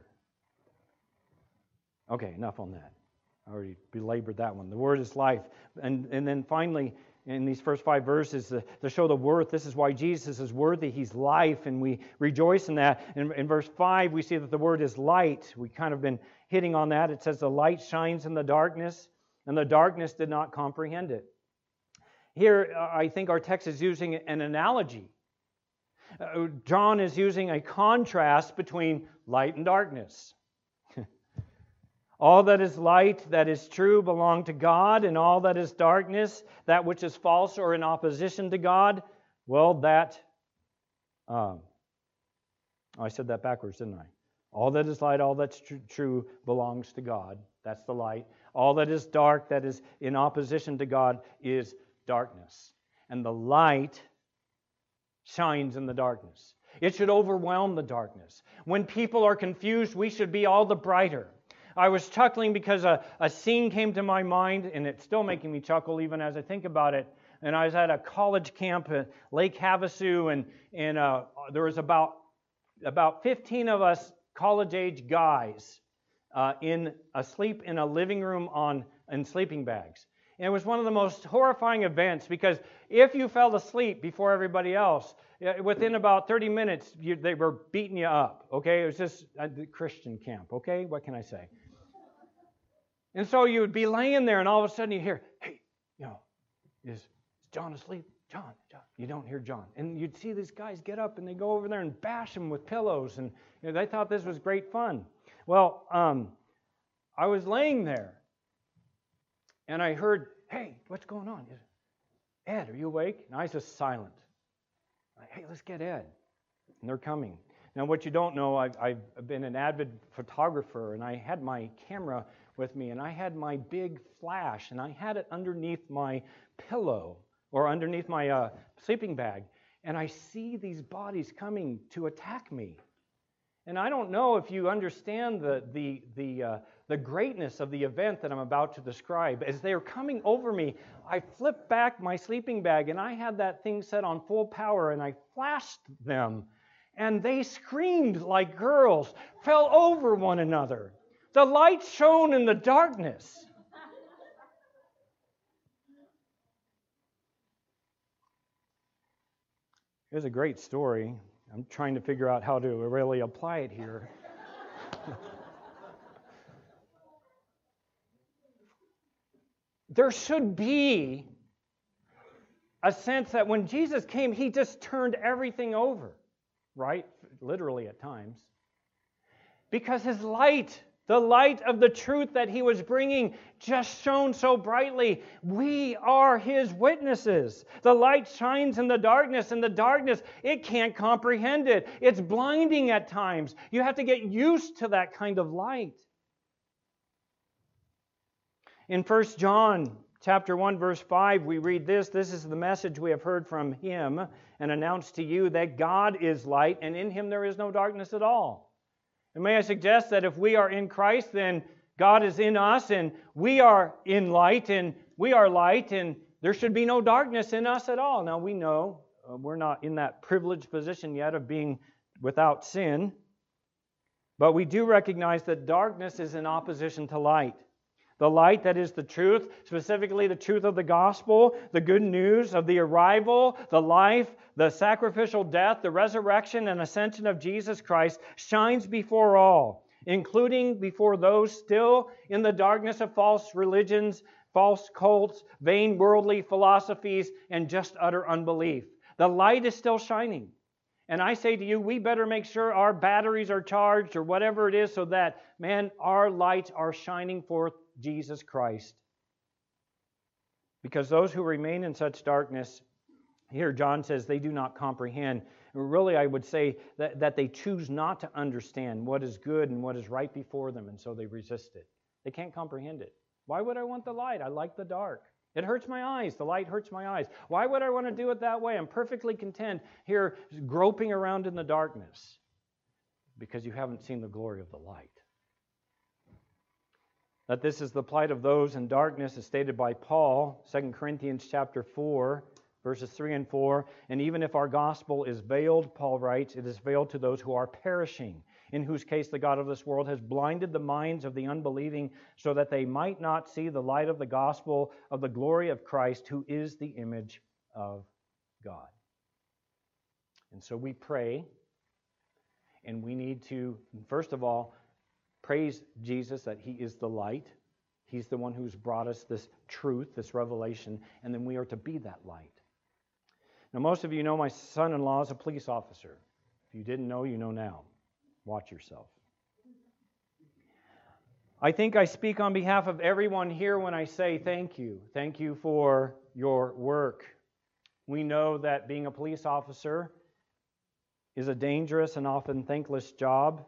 Okay, enough on that. I already belabored that one. The word is life. And, and then finally, in these first five verses, to, to show the worth, this is why Jesus is worthy. He's life, and we rejoice in that. In, in verse five, we see that the word is light. We've kind of been hitting on that. It says the light shines in the darkness, and the darkness did not comprehend it. Here, I think our text is using an analogy. Uh, John is using a contrast between light and darkness. All that is light, that is true, belong to God, and all that is darkness, that which is false or in opposition to God, well, that, um, I said that backwards, didn't I? All that is light, all that's tr- true, belongs to God. That's the light. All that is dark, that is in opposition to God, is darkness. And the light shines in the darkness. It should overwhelm the darkness. When people are confused, we should be all the brighter. I was chuckling because a, a scene came to my mind, and it's still making me chuckle even as I think about it. And I was at a college camp at Lake Havasu, and, and uh, there was about, about fifteen of us college-age guys uh, in asleep in a living room on in sleeping bags. And it was one of the most horrifying events because if you fell asleep before everybody else, within about thirty minutes, you, they were beating you up, okay? It was just a Christian camp, okay? What can I say? And so you would be laying there, and all of a sudden you hear, hey, you know, is, is John asleep? John, John. You don't hear John. And you'd see these guys get up, and they go over there and bash him with pillows, and you know, they thought this was great fun. Well, um, I was laying there, and I heard, hey, what's going on? Ed, are you awake? And I was just silent. Like, hey, let's get Ed. And they're coming. Now, what you don't know, I've, I've been an avid photographer, and I had my camera with me, and I had my big flash, and I had it underneath my pillow, or underneath my uh, sleeping bag, and I see these bodies coming to attack me. And I don't know if you understand the the the uh, the greatness of the event that I'm about to describe. As they are coming over me, I flipped back my sleeping bag, and I had that thing set on full power, and I flashed them, and they screamed like girls, fell over one another. The light shone in the darkness. It was a great story. I'm trying to figure out how to really apply it here. There should be a sense that when Jesus came, he just turned everything over, right? Literally at times. Because his light, the light of the truth that he was bringing, just shone so brightly. We are his witnesses. The light shines in the darkness, and the darkness, it can't comprehend it. It's blinding at times. You have to get used to that kind of light. In First John chapter one, verse five, we read this. This is the message we have heard from him and announced to you, that God is light, and in him there is no darkness at all. And may I suggest that if we are in Christ, then God is in us, and we are in light, and we are light, and there should be no darkness in us at all. Now we know uh, we're not in that privileged position yet of being without sin, but we do recognize that darkness is in opposition to light. The light that is the truth, specifically the truth of the gospel, the good news of the arrival, the life, the sacrificial death, the resurrection and ascension of Jesus Christ, shines before all, including before those still in the darkness of false religions, false cults, vain worldly philosophies, and just utter unbelief. The light is still shining. And I say to you, we better make sure our batteries are charged or whatever it is so that, man, our lights are shining forth Jesus Christ. Because those who remain in such darkness, here John says they do not comprehend. Really, I would say that, that they choose not to understand what is good and what is right before them, and so they resist it. They can't comprehend it. Why would I want the light? I like the dark. It hurts my eyes. The light hurts my eyes. Why would I want to do it that way? I'm perfectly content here groping around in the darkness because you haven't seen the glory of the light. That this is the plight of those in darkness is stated by Paul, Second Corinthians chapter four, verses three and four. And even if our gospel is veiled, Paul writes, it is veiled to those who are perishing, in whose case the God of this world has blinded the minds of the unbelieving so that they might not see the light of the gospel of the glory of Christ, who is the image of God. And so we pray, and we need to, first of all, praise Jesus that he is the light. He's the one who's brought us this truth, this revelation, and then we are to be that light. Now, most of you know my son-in-law is a police officer. If you didn't know, you know now. Watch yourself. I think I speak on behalf of everyone here when I say thank you. Thank you for your work. We know that being a police officer is a dangerous and often thankless job,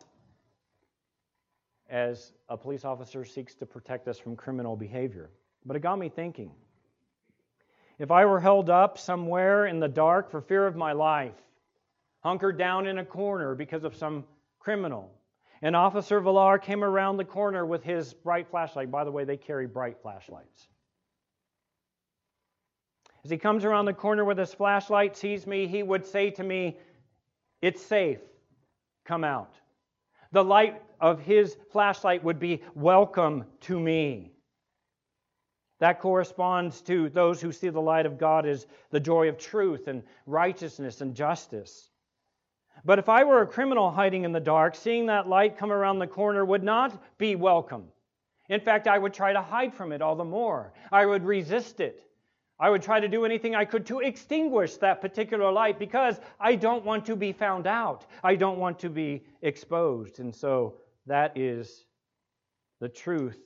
as a police officer seeks to protect us from criminal behavior. But it got me thinking. If I were held up somewhere in the dark for fear of my life, hunkered down in a corner because of some criminal, and Officer Villar came around the corner with his bright flashlight. By the way, they carry bright flashlights. As he comes around the corner with his flashlight, sees me, he would say to me, "It's safe. Come out." The light of his flashlight would be welcome to me. That corresponds to those who see the light of God as the joy of truth and righteousness and justice. But if I were a criminal hiding in the dark, seeing that light come around the corner would not be welcome. In fact, I would try to hide from it all the more. I would resist it. I would try to do anything I could to extinguish that particular light because I don't want to be found out. I don't want to be exposed. And so that is the truth.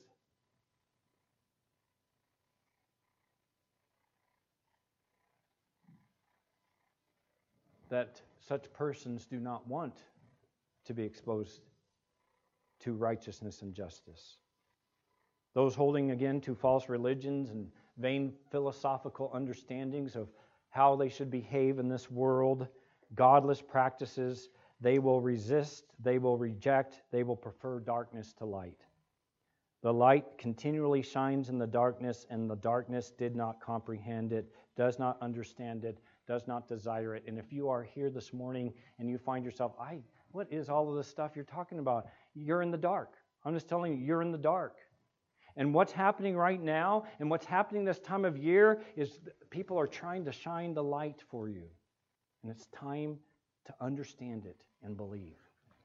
That such persons do not want to be exposed to righteousness and justice. Those holding again to false religions and vain philosophical understandings of how they should behave in this world, godless practices, they will resist, they will reject, they will prefer darkness to light. The light continually shines in the darkness, and the darkness did not comprehend it, does not understand it, does not desire it. And if you are here this morning and you find yourself, I, what is all of this stuff you're talking about? You're in the dark. I'm just telling you, you're in the dark. And what's happening right now and what's happening this time of year is people are trying to shine the light for you. And it's time to understand it and believe.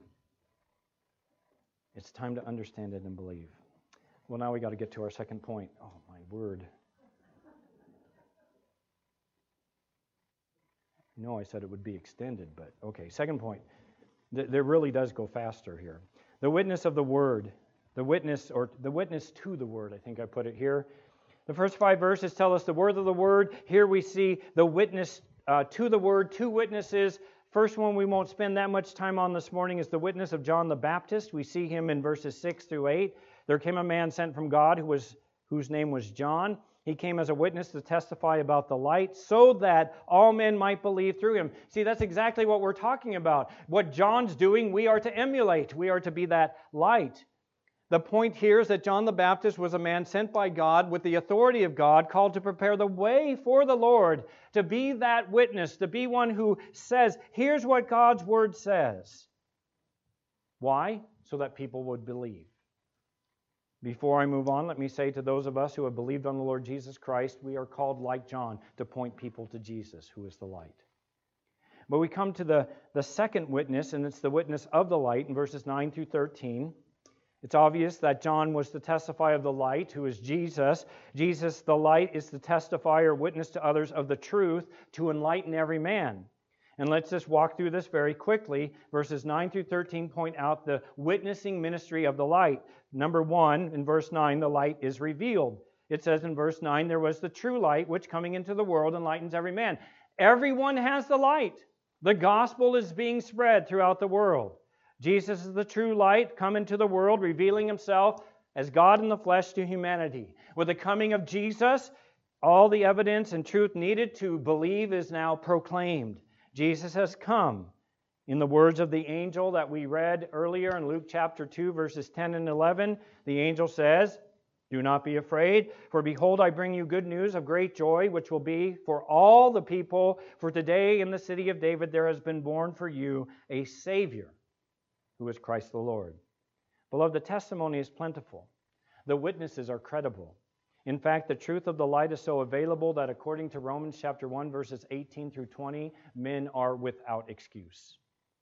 It's time to understand it and believe. Well, now we got to get to our second point. Oh, my word. No, I said it would be extended, but okay. Second point. There really does go faster here. The witness of the Word. The witness, or the witness to the Word, I think I put it here. The first five verses tell us the word of the Word. Here we see the witness uh, to the Word, two witnesses. First one we won't spend that much time on this morning is the witness of John the Baptist. We see him in verses six through eight. There came a man sent from God who was whose name was John. He came as a witness to testify about the light so that all men might believe through him. See, that's exactly what we're talking about. What John's doing, we are to emulate. We are to be that light. The point here is that John the Baptist was a man sent by God with the authority of God, called to prepare the way for the Lord, to be that witness, to be one who says, here's what God's Word says. Why? So that people would believe. Before I move on, let me say to those of us who have believed on the Lord Jesus Christ, we are called, like John, to point people to Jesus, who is the light. But we come to the, the second witness, and it's the witness of the light in verses nine through thirteen. It's obvious that John was to testify of the light, who is Jesus. Jesus, the light, is to testify or witness to others of the truth, to enlighten every man. And let's just walk through this very quickly. Verses nine through thirteen point out the witnessing ministry of the light. Number one, in verse nine, the light is revealed. It says in verse nine, there was the true light, which coming into the world enlightens every man. Everyone has the light. The gospel is being spread throughout the world. Jesus is the true light, come into the world, revealing himself as God in the flesh to humanity. With the coming of Jesus, all the evidence and truth needed to believe is now proclaimed. Jesus has come. In the words of the angel that we read earlier in Luke chapter two, verses ten and eleven, the angel says, "Do not be afraid, for behold, I bring you good news of great joy, which will be for all the people. For today in the city of David there has been born for you a Savior, who is Christ the Lord." Beloved, the testimony is plentiful. The witnesses are credible. In fact, the truth of the light is so available that according to Romans chapter one, verses eighteen through twenty, men are without excuse.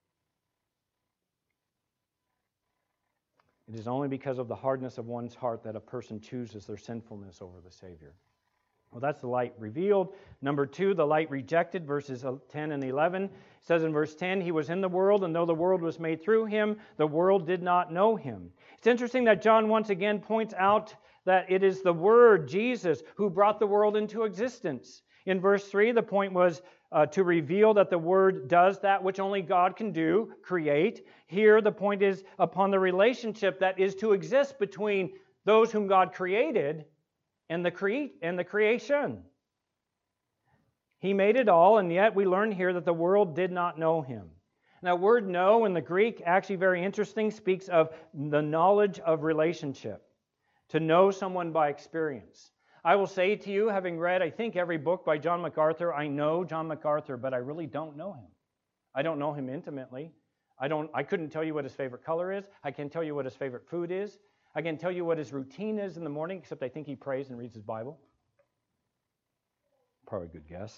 It is only because of the hardness of one's heart that a person chooses their sinfulness over the Savior. Well, that's the light revealed. Number two, the light rejected, verses ten and eleven. It says in verse ten, he was in the world, and though the world was made through him, the world did not know him. It's interesting that John once again points out that it is the Word, Jesus, who brought the world into existence. In verse three, the point was uh, to reveal that the Word does that which only God can do, create. Here, the point is upon the relationship that is to exist between those whom God created and the cre- and the creation. He made it all, and yet we learn here that the world did not know him. Now, word know in the Greek, actually very interesting, speaks of the knowledge of relationship. To know someone by experience. I will say to you, having read, I think, every book by John MacArthur, I know John MacArthur, but I really don't know him. I don't know him intimately. I don't. I couldn't tell you what his favorite color is. I can tell you what his favorite food is. I can tell you what his routine is in the morning, except I think he prays and reads his Bible. Probably a good guess.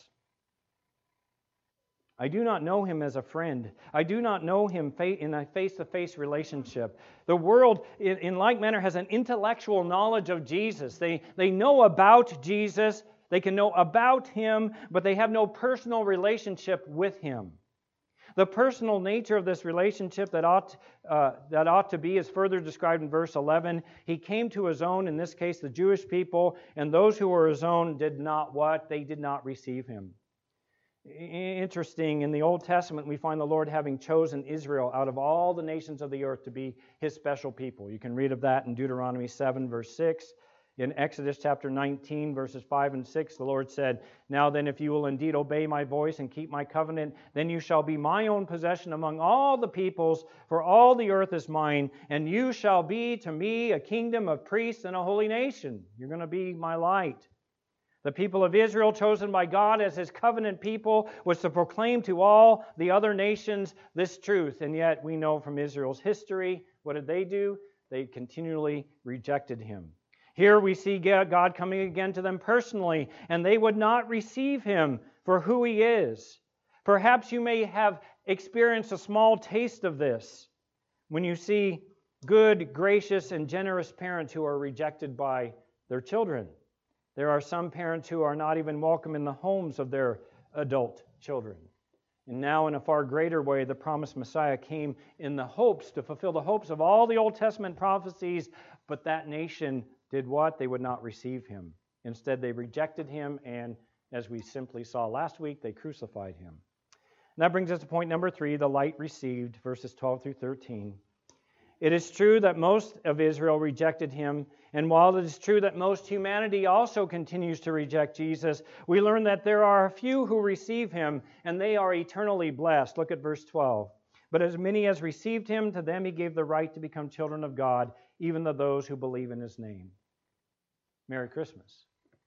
I do not know him as a friend. I do not know him in a face-to-face relationship. The world, in like manner, has an intellectual knowledge of Jesus. They, they know about Jesus. They can know about him, but they have no personal relationship with him. The personal nature of this relationship that ought, uh, that ought to be is further described in verse eleven. He came to his own, in this case the Jewish people, and those who were his own did not what? They did not receive him. Interesting, in the Old Testament, we find the Lord having chosen Israel out of all the nations of the earth to be his special people. You can read of that in Deuteronomy seven, verse six. In Exodus chapter nineteen, verses five and six, the Lord said, "Now then, if you will indeed obey my voice and keep my covenant, then you shall be my own possession among all the peoples, for all the earth is mine, and you shall be to me a kingdom of priests and a holy nation." You're going to be my light. The people of Israel, chosen by God as his covenant people, was to proclaim to all the other nations this truth. And yet we know from Israel's history, what did they do? They continually rejected him. Here we see God coming again to them personally, and they would not receive him for who he is. Perhaps you may have experienced a small taste of this when you see good, gracious, and generous parents who are rejected by their children. There are some parents who are not even welcome in the homes of their adult children. And now, in a far greater way, the promised Messiah came in the hopes, to fulfill the hopes of all the Old Testament prophecies, but that nation did what? They would not receive him. Instead, they rejected him, and as we simply saw last week, they crucified him. And that brings us to point number three, the light received, verses twelve through thirteen. It is true that most of Israel rejected him, and while it is true that most humanity also continues to reject Jesus, we learn that there are a few who receive him, and they are eternally blessed. Look at verse twelve. But as many as received him, to them he gave the right to become children of God, even to those who believe in his name. Merry Christmas.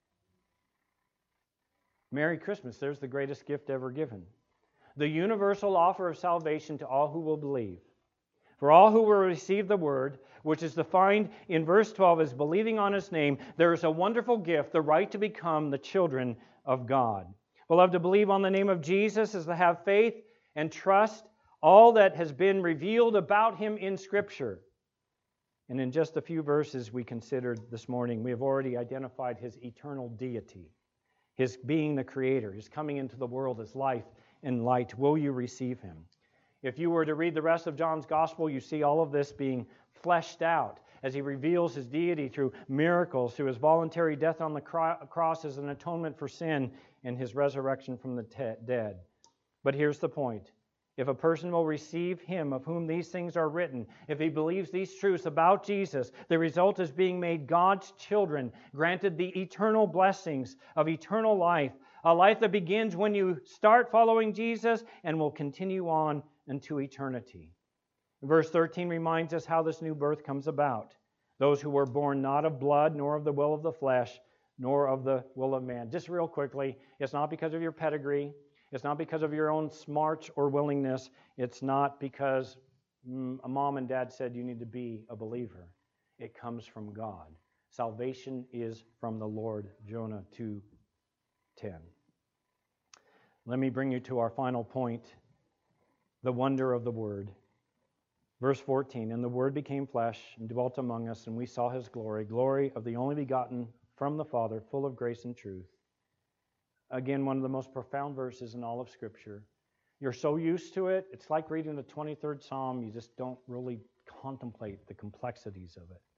Merry Christmas. There's the greatest gift ever given. The universal offer of salvation to all who will believe. For all who will receive the word, which is defined in verse twelve as believing on his name, there is a wonderful gift, the right to become the children of God. Beloved, to believe on the name of Jesus is to have faith and trust all that has been revealed about him in Scripture. And in just a few verses we considered this morning, we have already identified his eternal deity, his being the creator, his coming into the world as life and light. Will you receive him? If you were to read the rest of John's Gospel, you see all of this being fleshed out as he reveals his deity through miracles, through his voluntary death on the cross as an atonement for sin, and his resurrection from the te- dead. But here's the point. If a person will receive him of whom these things are written, if he believes these truths about Jesus, the result is being made God's children, granted the eternal blessings of eternal life, a life that begins when you start following Jesus and will continue on into eternity. Verse thirteen reminds us how this new birth comes about. Those who were born not of blood, nor of the will of the flesh, nor of the will of man. Just real quickly, it's not because of your pedigree. It's not because of your own smarts or willingness. It's not because mm, a mom and dad said you need to be a believer. It comes from God. Salvation is from the Lord, Jonah two ten. Let me bring you to our final point. The wonder of the Word. Verse fourteen, and the Word became flesh and dwelt among us, and we saw his glory, glory of the only begotten from the Father, full of grace and truth. Again, one of the most profound verses in all of Scripture. You're so used to it, it's like reading the twenty-third Psalm, you just don't really contemplate the complexities of it.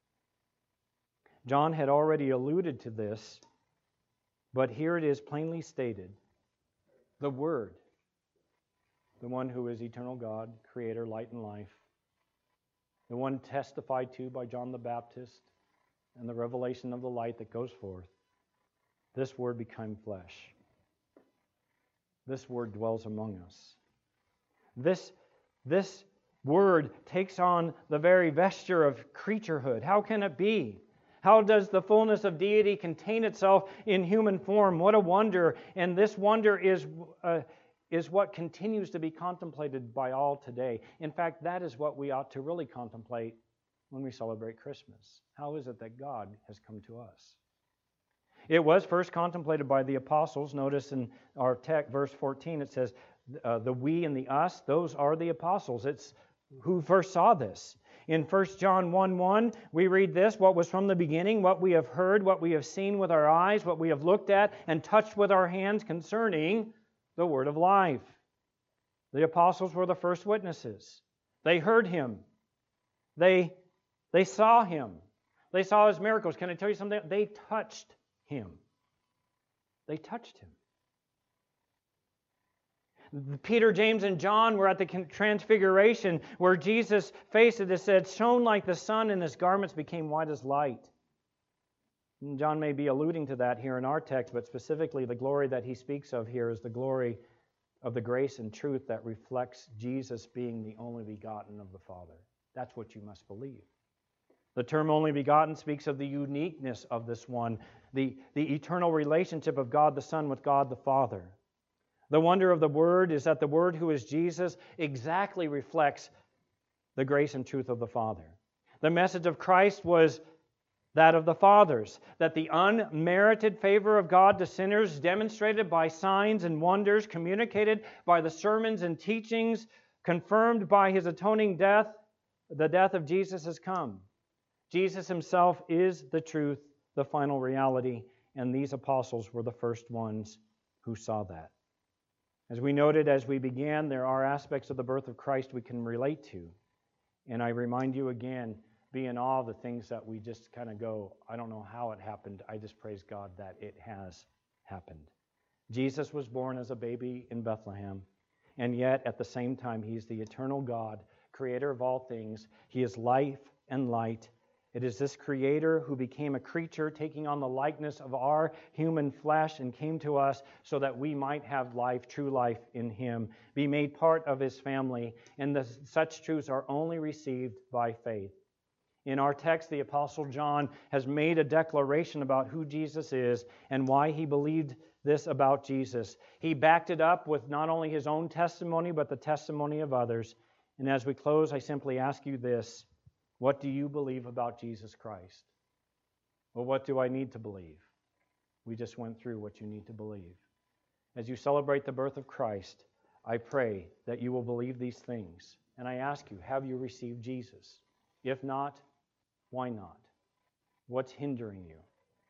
John had already alluded to this, but here it is plainly stated. The Word. The one who is eternal God, creator, light and life. The one testified to by John the Baptist and the revelation of the light that goes forth. This Word became flesh. this Word dwells among us. This, this Word takes on the very vesture of creaturehood. How can it be? How does the fullness of deity contain itself in human form? What a wonder. And this wonder is, uh, is what continues to be contemplated by all today. In fact, that is what we ought to really contemplate when we celebrate Christmas. How is it that God has come to us? It was first contemplated by the apostles. Notice in our text, verse fourteen, it says, uh, the we and the us, those are the apostles. It's who first saw this. In First John one one, we read this, what was from the beginning, what we have heard, what we have seen with our eyes, what we have looked at and touched with our hands concerning the word of life. The apostles were the first witnesses. They heard Him. They, they saw Him. They saw His miracles. Can I tell you something? They touched Him. They touched Him. Peter, James, and John were at the transfiguration where Jesus' face, it is said, shone like the sun and His garments became white as light. And John may be alluding to that here in our text, but specifically the glory that he speaks of here is the glory of the grace and truth that reflects Jesus being the only begotten of the Father. That's what you must believe. The term only begotten speaks of the uniqueness of this one, the, the eternal relationship of God the Son with God the Father. The wonder of the Word is that the Word, who is Jesus, exactly reflects the grace and truth of the Father. The message of Christ was that of the fathers, that the unmerited favor of God to sinners, demonstrated by signs and wonders, communicated by the sermons and teachings, confirmed by His atoning death, the death of Jesus has come. Jesus Himself is the truth, the final reality, and these apostles were the first ones who saw that. As we noted as we began, there are aspects of the birth of Christ we can relate to. And I remind you again, be in awe of the things that we just kind of go, I don't know how it happened. I just praise God that it has happened. Jesus was born as a baby in Bethlehem, and yet at the same time, He's the eternal God, creator of all things. He is life and light. It is this Creator who became a creature, taking on the likeness of our human flesh and came to us so that we might have life, true life in Him, be made part of His family, and the, such truths are only received by faith. In our text, the Apostle John has made a declaration about who Jesus is and why he believed this about Jesus. He backed it up with not only his own testimony, but the testimony of others. And as we close, I simply ask you this. What do you believe about Jesus Christ? Well, what do I need to believe? We just went through what you need to believe. As you celebrate the birth of Christ, I pray that you will believe these things. And I ask you, have you received Jesus? If not, why not? What's hindering you?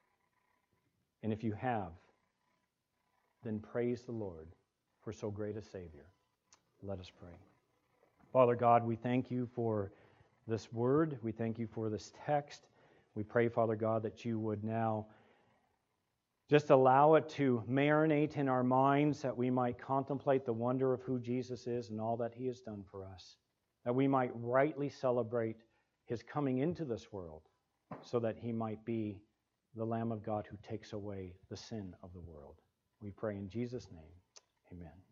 And if you have, then praise the Lord for so great a Savior. Let us pray. Father God, we thank you for this word. We thank you for this text. We pray, Father God, that you would now just allow it to marinate in our minds, that we might contemplate the wonder of who Jesus is and all that He has done for us, that we might rightly celebrate His coming into this world so that He might be the Lamb of God who takes away the sin of the world. We pray in Jesus' name. Amen.